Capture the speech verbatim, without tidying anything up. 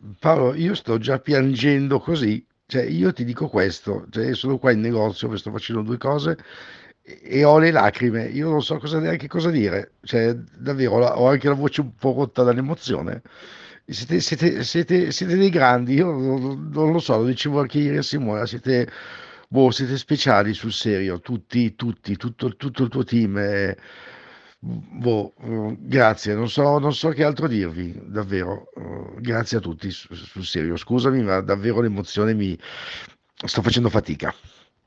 Paolo, io sto già piangendo così, cioè io ti dico questo, cioè sono qua in negozio, sto facendo due cose e, e ho le lacrime, io non so cosa, neanche cosa dire, cioè davvero ho, la- ho anche la voce un po' rotta dall'emozione. Siete, siete- siete- siete dei grandi, io non, non lo so, lo dicevo anche ieri a Simona, siete, boh, siete speciali sul serio, tutti, tutti, tutto, tutto il tuo team. eh, Boh, eh, grazie, non so, non so che altro dirvi, davvero. eh, Grazie a tutti, su- sul serio. Scusami, ma davvero l'emozione mi sto facendo fatica.